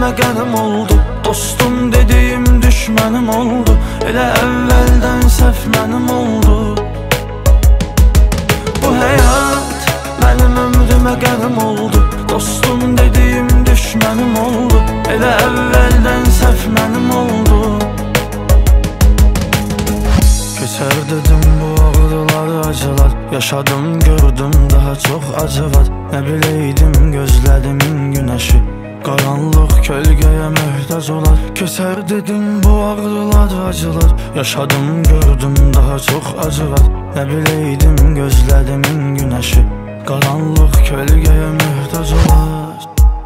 ömrümə qənim oldu. Dostum dediyim düşmənim oldu. Elə əvvəldən səhv mənim oldu. Bu həyat mənim ömrümə qənim oldu. Dostum dediyim düşmənim oldu. Elə əvvəldən səhv mənim oldu. Keçər dedim bu ağrılar, acılar. Yaşadım, gördüm daha çox acı var. Nə biləydim gözlərimin günəşi qaranlıq kölgəyə möhtac olar. Keçər dedim bu ağrılar, acılar. Yaşadım, gördüm daha çox acı var. Nə biləydim gözlərimin günəşi qaranlıq kölgəyə möhtac olar.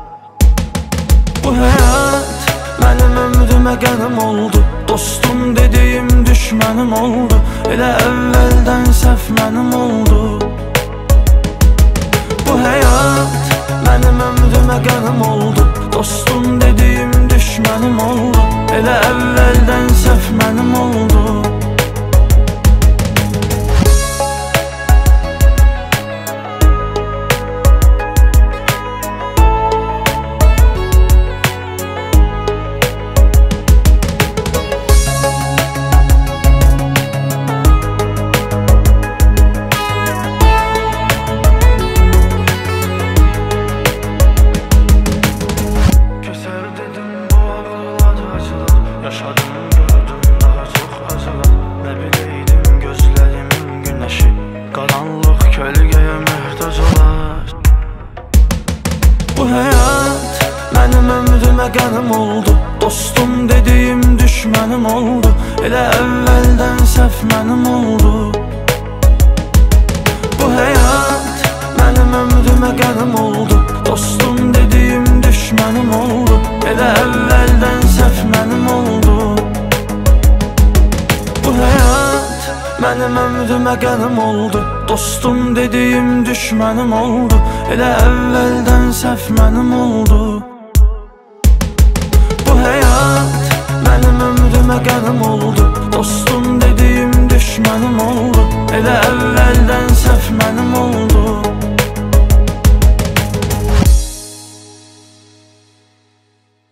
Bu həyat mənim ömrümə qənim oldu. Dostum dediyim düşmənim oldu. Elə əvvəldən səhv mənim oldu. Bu həyat mənim ömrümə qənim oldu. Dostum dediyim düşmənim oldu. Elə əvvəldən səhv mənim oldu. Yaşadım, gördüm daha çox acılar. Nə biləydim gözlərimin günəşi qaranlıq kölgəyə möhtac olar. Bu həyat mənim ömrümə qənim oldu. Dostum dediyim düşmənim oldu. Elə əvvəldən səhv mənim oldu. Bu həyat mənim ömrümə qənim oldu. Dostum dediyim düşmənim oldu. Elə əvvəldən səhv mənim oldu. Bu həyat mənim ömrümə qənim oldu. Dostum dediyim düşmənim oldu. Elə əvvəldən səhv mənim oldu. Bu həyat mənim ömrümə qənim oldu. Dostum dediyim düşmənim oldu. Elə əvvəldən səhv mənim oldu.